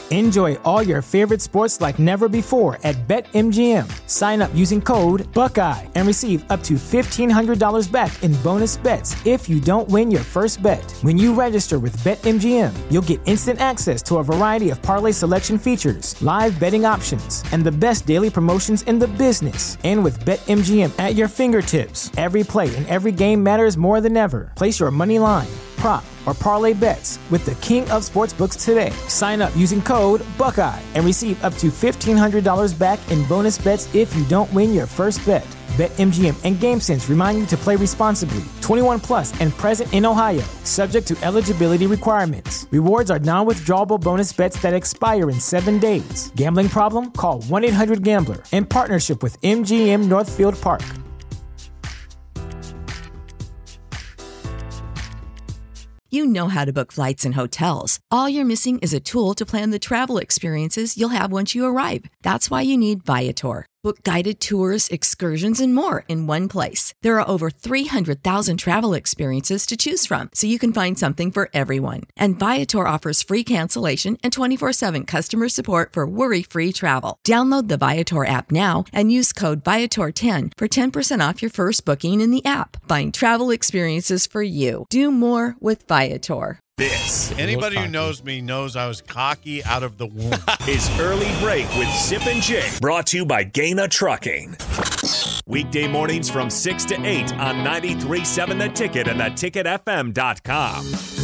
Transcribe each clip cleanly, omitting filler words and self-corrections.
Enjoy all your favorite sports like never before at BetMGM. Sign up using code Buckeye and receive up to $1,500 back in bonus bets if you don't win your first bet. When you register with BetMGM, you'll get instant access to a variety of parlay selection features, live betting options, and the best daily promotions in the business. And with BetMGM at your fingertips, every play and every game matters more than ever. Place your money line, prop, or parlay bets with the king of sportsbooks today. Sign up using code Buckeye and receive up to $1,500 back in bonus bets if you don't win your first bet. BetMGM and GameSense remind you to play responsibly. 21 plus and present in Ohio, subject to eligibility requirements. Rewards are non-withdrawable bonus bets that expire in 7 days. Gambling problem? Call 1-800-GAMBLER. In partnership with MGM Northfield Park. You know how to book flights and hotels. All you're missing is a tool to plan the travel experiences you'll have once you arrive. That's why you need Viator. Book guided tours, excursions, and more in one place. There are over 300,000 travel experiences to choose from, so you can find something for everyone. And Viator offers free cancellation and 24/7 customer support for worry-free travel. Download the Viator app now and use code Viator10 for 10% off your first booking in the app. Find travel experiences for you. Do more with Viator. This. Anybody who knows me knows I was cocky out of the womb. Is Early Break with Zip and Jake. Brought to you by Gaina Trucking. Weekday mornings from 6 to 8 on 93.7 The Ticket and theticketfm.com.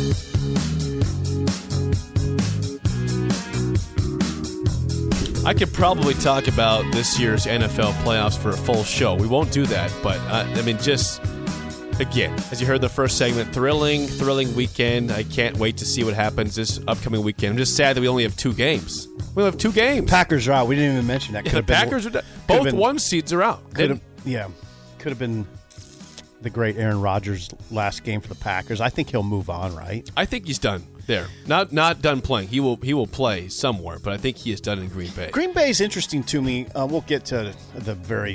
I could probably talk about this year's NFL playoffs for a full show. We won't do that, but just... Again, as you heard the first segment, thrilling weekend. I can't wait to see what happens this upcoming weekend. I'm just sad that we only have 2 games. We only have 2 games. Packers are out. We didn't even mention that. Yeah, the Packers are both 1 seeds are out. Could have been the great Aaron Rodgers' last game for the Packers. I think he'll move on, right? I think he's done there. Not done playing. He will play somewhere, but I think he is done in Green Bay. Green Bay is interesting to me. We'll get to the very.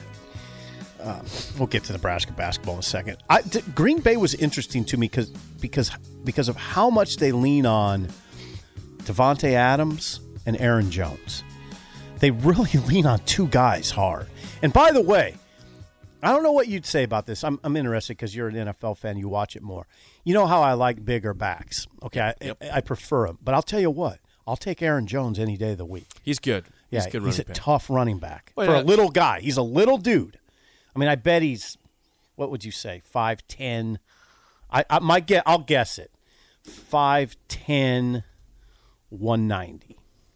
We'll get to Nebraska basketball in a second. Green Bay was interesting to me because of how much they lean on Devontae Adams and Aaron Jones. They really lean on 2 guys hard. And by the way, I don't know what you'd say about this. I'm interested because you're an NFL fan. You watch it more. You know how I like bigger backs. Okay, I prefer them. But I'll tell you what. I'll take Aaron Jones any day of the week. He's good. He's a tough running back. Wait, for a little guy. He's a little dude. I mean, I bet he's, what would you say, 5'10"? I'll guess it. 5'10", 190,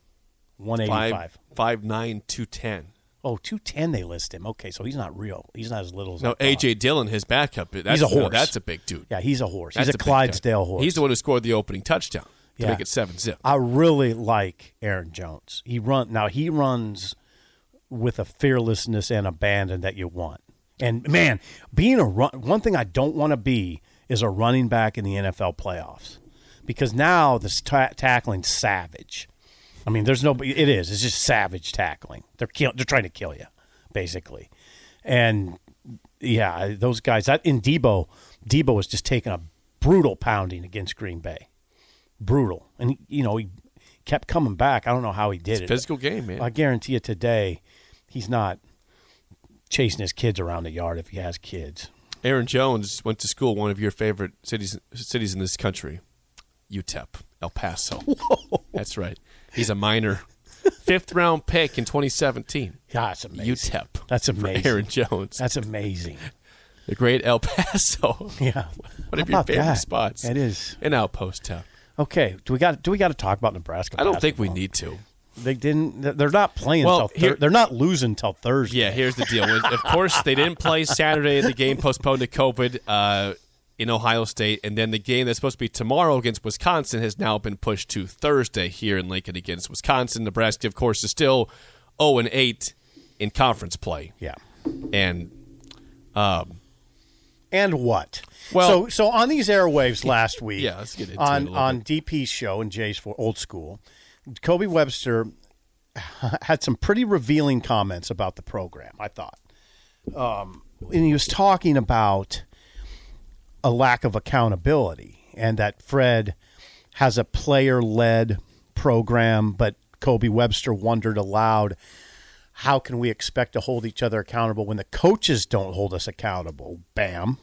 185. 5'9", 210. Oh, 210 they list him. Okay, so he's not real. He's not as little as No, A.J. Dillon, his backup. He's a horse. That's a big dude. Yeah, he's a horse. He's a Clydesdale horse. He's the one who scored the opening touchdown to make it 7-zip. I really like Aaron Jones. He runs with a fearlessness and abandon that you want. And, man, being one thing I don't want to be is a running back in the NFL playoffs because now the tackling's savage. I mean, it is. It's just savage tackling. They're trying to kill you, basically. And, yeah, those guys. Debo was just taking a brutal pounding against Green Bay. Brutal. And, he kept coming back. I don't know how he did it. It's a physical game, man. I guarantee you today he's not chasing his kids around the yard if he has kids. Aaron Jones went to school, one of your favorite cities in this country, UTEP, El Paso. Whoa. That's right. He's a minor 5th-round pick in 2017. Yeah, that's amazing. UTEP. That's amazing. For Aaron Jones. That's amazing. The great El Paso. Yeah. One of your favorite spots. It is. An outpost town. Okay. Do we got to talk about Nebraska? I don't think we need to. They're not playing they're not losing until Thursday. Yeah, here's the deal. Of course, they didn't play Saturday. The game postponed to COVID in Ohio State. And then the game that's supposed to be tomorrow against Wisconsin has now been pushed to Thursday here in Lincoln against Wisconsin. Nebraska, of course, is still 0-8 in conference play. Yeah. And what? Well, so on these airwaves last week, yeah, let's get into on it a little bit. DP's show and Jay's for Old School, Kobe Webster had some pretty revealing comments about the program, I thought. And he was talking about a lack of accountability and that Fred has a player-led program, but Kobe Webster wondered aloud, how can we expect to hold each other accountable when the coaches don't hold us accountable? Bam.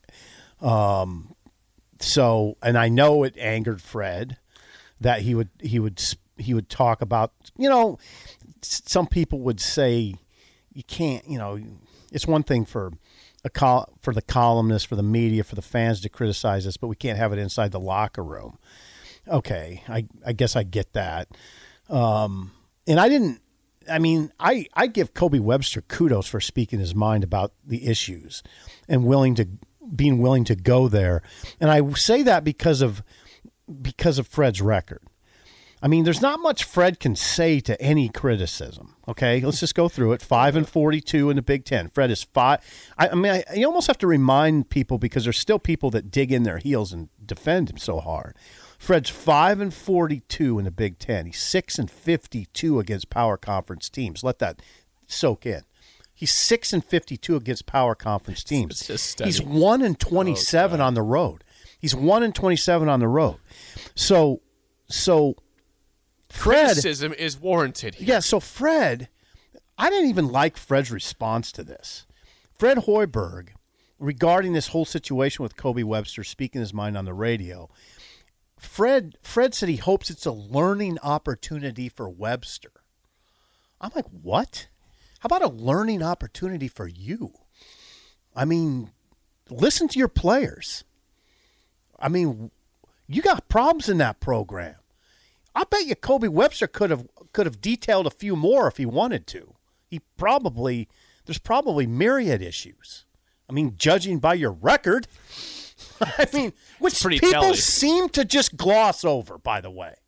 So, and I know it angered Fred that he would talk about, some people would say you can't, it's one thing for the columnists, for the media, for the fans to criticize us, but we can't have it inside the locker room. Okay, I guess I get that. And I give Kobe Webster kudos for speaking his mind about the issues and being willing to go there. And I say that because of Fred's record. I mean, there's not much Fred can say to any criticism. Okay, let's just go through it. 5-42 in the Big Ten. Fred is 5. You almost have to remind people because there's still people that dig in their heels and defend him so hard. Fred's 5-42 in the Big Ten. He's 6-52 against power conference teams. Let that soak in. He's 6-52 against power conference teams. He's 1-27 on the road. He's 1-27 on the road. So Fred, criticism is warranted here. Yeah, so Fred, I didn't even like Fred's response to this. Fred Hoiberg, regarding this whole situation with Kobe Webster speaking his mind on the radio, Fred said he hopes it's a learning opportunity for Webster. I'm like, what? How about a learning opportunity for you? I mean, listen to your players. I mean, you got problems in that program. I bet you Kobe Webster could have detailed a few more if he wanted to. There's probably myriad issues. I mean, judging by your record, I mean, which people telling. seem to just gloss over, by the way.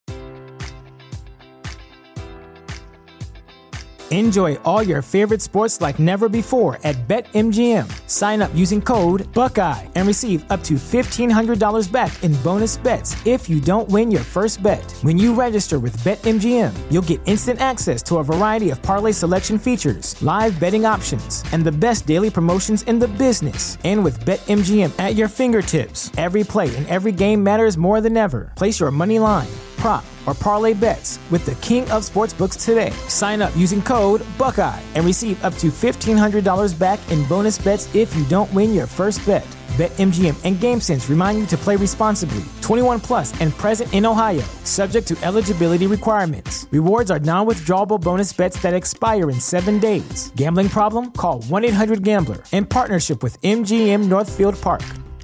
Enjoy all your favorite sports like never before at BetMGM. Sign up using code Buckeye and receive up to $1,500 back in bonus bets if you don't win your first bet. When you register with BetMGM, you'll get instant access to a variety of parlay selection features, live betting options, and the best daily promotions in the business. And with BetMGM at your fingertips, every play and every game matters more than ever. Place your money line, prop, or parlay bets with the king of sportsbooks today. Sign up using code Buckeye and receive up to $1,500 back in bonus bets if you don't win your first bet. BetMGM and GameSense remind you to play responsibly. 21 plus and present in Ohio, subject to eligibility requirements. Rewards are non-withdrawable bonus bets that expire in 7 days. Gambling problem? Call 1-800-GAMBLER. In partnership with MGM Northfield Park.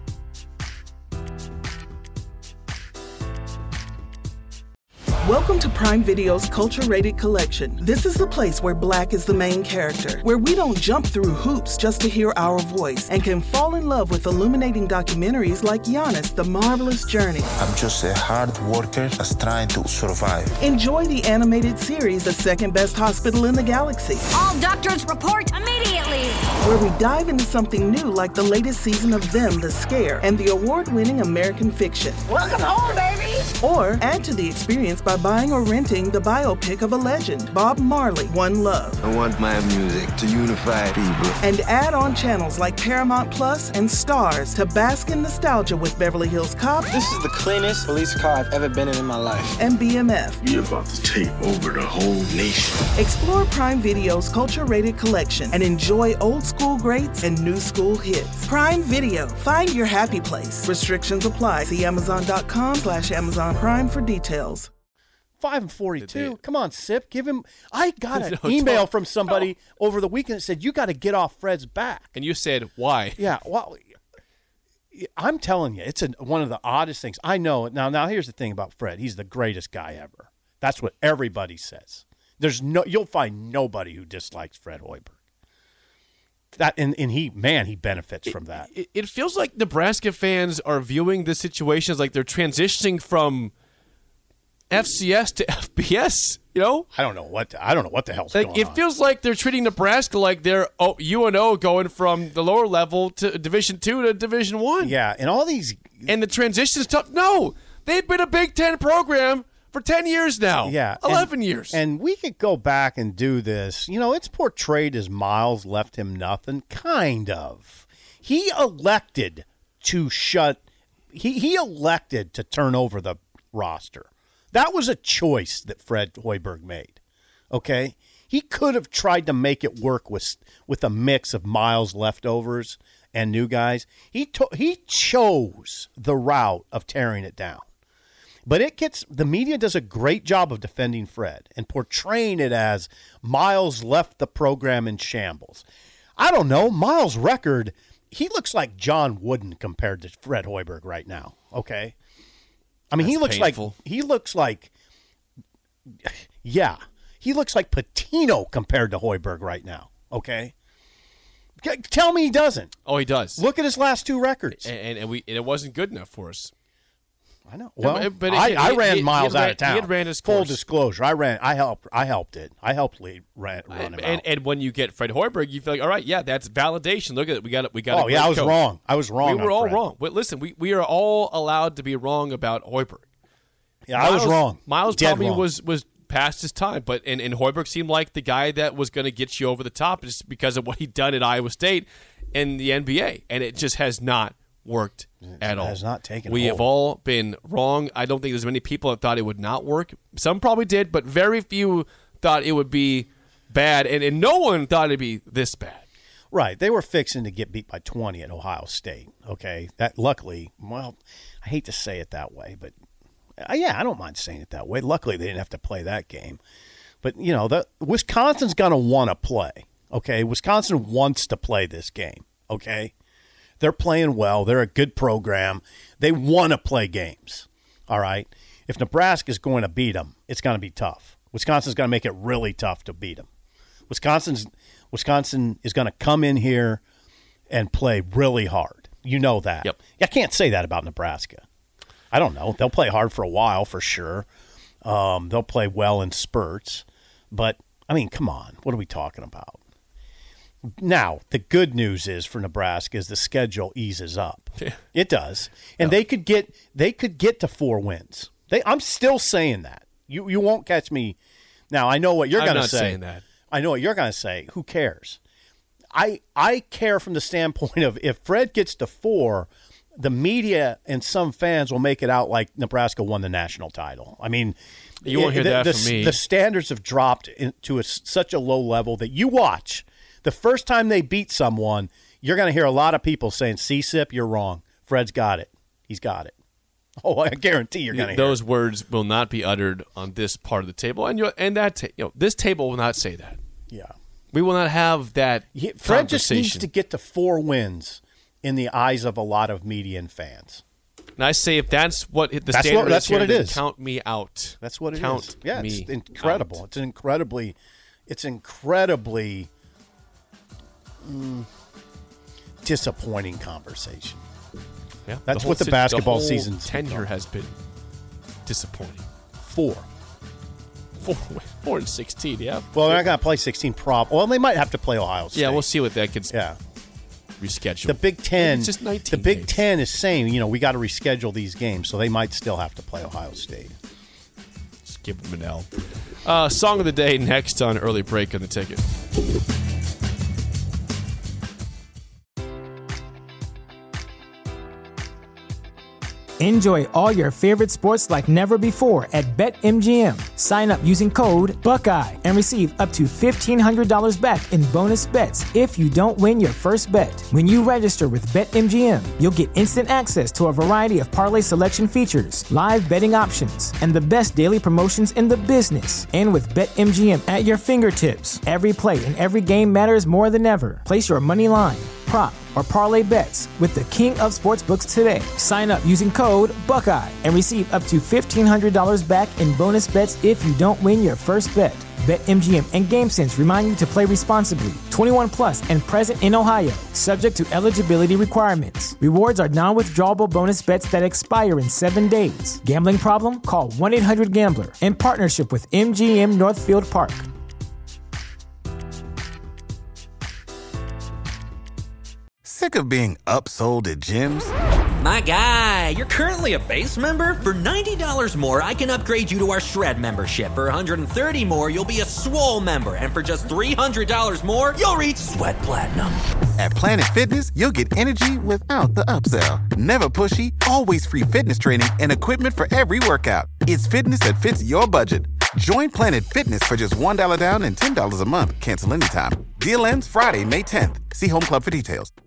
Welcome to Prime Video's Culture-Rated Collection. This is the place where Black is the main character, where we don't jump through hoops just to hear our voice and can fall in love with illuminating documentaries like Giannis, The Marvelous Journey. I'm just a hard worker that's trying to survive. Enjoy the animated series, The Second Best Hospital in the Galaxy. All doctors report immediately! Where we dive into something new like the latest season of Them, The Scare, and the award-winning American Fiction. Welcome home, baby! Or add to the experience by buying or renting the biopic of a legend, Bob Marley, One Love. I want my music to unify people. And add on channels like Paramount Plus and Stars to bask in nostalgia with Beverly Hills Cop. This is the cleanest police car I've ever been in my life. And BMF. You're about to take over the whole nation. Explore Prime Video's Culture-Rated Collection and enjoy old school greats and new school hits. Prime Video. Find your happy place. Restrictions apply. See Amazon.com/Amazon Prime for details. 5-42. Come on, Sip. Give him. I got an email from somebody over the weekend that said, you got to get off Fred's back. And you said, why? Yeah, well, I'm telling you, it's one of the oddest things. I know it. Now, here's the thing about Fred. He's the greatest guy ever. That's what everybody says. You'll find nobody who dislikes Fred Hoiberg. He benefits from that. It feels like Nebraska fans are viewing this situation as like they're transitioning from FCS to FBS, I don't know what the hell's going on. It feels like they're treating Nebraska like they're UNO going from the lower level to Division II to Division I. Yeah, and all these and the transition is tough. No, they've been a Big Ten program for 10 years now. Yeah, 11 years. And we could go back and do this. It's portrayed as Miles left him nothing. Kind of. He elected to turn over the roster. That was a choice that Fred Hoiberg made, okay? He could have tried to make it work with a mix of Miles leftovers and new guys. He chose the route of tearing it down. But the media does a great job of defending Fred and portraying it as Miles left the program in shambles. I don't know. Miles' record, he looks like John Wooden compared to Fred Hoiberg right now, okay? I mean, he looks like Patino compared to Hoiberg right now, okay? Tell me he doesn't. Oh, he does. Look at his last 2 records. And it wasn't good enough for us. I know. Well, but I ran Miles out of town. He had ran his full course. Disclosure. I helped it. I helped run him out. And when you get Fred Hoiberg, you feel like, all right, yeah, that's validation. Look at it. We got. Oh yeah, I was wrong. We were all Fred. wrong. But listen, we are all allowed to be wrong about Hoiberg. Yeah, I was wrong. Miles Dead probably wrong. was past his time, but and Hoiberg seemed like the guy that was going to get you over the top just because of what he'd done at Iowa State and the NBA, and it just has not worked at all. Has not taken we hold. have all been wrong. I don't think there's many people that thought it would not work. Some probably did, but very few thought it would be bad, and no one thought it'd be this bad. Right. They were fixing to get beat by 20 at Ohio State, okay? That luckily, well, I hate to say it that way, but yeah, I don't mind saying it that way. Luckily, they didn't have to play that game. But, Wisconsin's going to want to play, okay? Wisconsin wants to play this game, okay? They're playing well. They're a good program. They want to play games, all right? If Nebraska's going to beat them, it's going to be tough. Wisconsin's going to make it really tough to beat them. Wisconsin is going to come in here and play really hard. You know that. Yep. I can't say that about Nebraska. I don't know. They'll play hard for a while for sure. They'll play well in spurts. But, I mean, come on. What are we talking about? Now, the good news is for Nebraska is the schedule eases up. Yeah. It does. And they could get to 4 wins. I'm still saying that. You won't catch me. Now, I know what you're going to say. I'm not saying that. I know what you're going to say. Who cares? I care from the standpoint of if Fred gets to 4, the media and some fans will make it out like Nebraska won the national title. I mean, you won't hear that from me. The standards have dropped to such a low level that you watch. The first time they beat someone, you're going to hear a lot of people saying, "CSIP, you're wrong. Fred's got it. He's got it." Oh, I guarantee you're going to hear those words will not be uttered on this part of the table, and this table will not say that. Yeah, we will not have that. Fred just needs to get to 4 wins in the eyes of a lot of media and fans. And I say, if that's what the standard that's what it is. Count me out. That's what it is. Yeah, it's incredible. Out. It's incredibly disappointing conversation. Yeah, that's what the basketball season's tenure has been disappointing. 4 and 16. Yeah. Well, they're not going to play 16 Well, they might have to play Ohio State. Yeah, we'll see what that gets. Yeah. Reschedule. The Big Ten. It's just 19 the Big days. Ten is saying, we got to reschedule these games, so they might still have to play Ohio State. Just give them an L. Song of the day next on Early Break on the Ticket. Enjoy all your favorite sports like never before at BetMGM. Sign up using code Buckeye and receive up to $1,500 back in bonus bets if you don't win your first bet. When you register with BetMGM, you'll get instant access to a variety of parlay selection features, live betting options, and the best daily promotions in the business. And with BetMGM at your fingertips, every play and every game matters more than ever. Place your money line, prop, or parlay bets with the king of sportsbooks today. Sign up using code Buckeye and receive up to $1,500 back in bonus bets if you don't win your first bet. BetMGM and GameSense remind you to play responsibly. 21 plus and present in Ohio, subject to eligibility requirements. Rewards are non-withdrawable bonus bets that expire in 7 days. Gambling problem? Call 1-800-GAMBLER in partnership with MGM Northfield Park. Sick of being upsold at gyms? My guy, you're currently a base member? For $90 more, I can upgrade you to our Shred membership. For $130 more, you'll be a Swole member. And for just $300 more, you'll reach Sweat Platinum. At Planet Fitness, you'll get energy without the upsell. Never pushy, always free fitness training and equipment for every workout. It's fitness that fits your budget. Join Planet Fitness for just $1 down and $10 a month. Cancel anytime. Deal ends Friday, May 10th. See Home Club for details.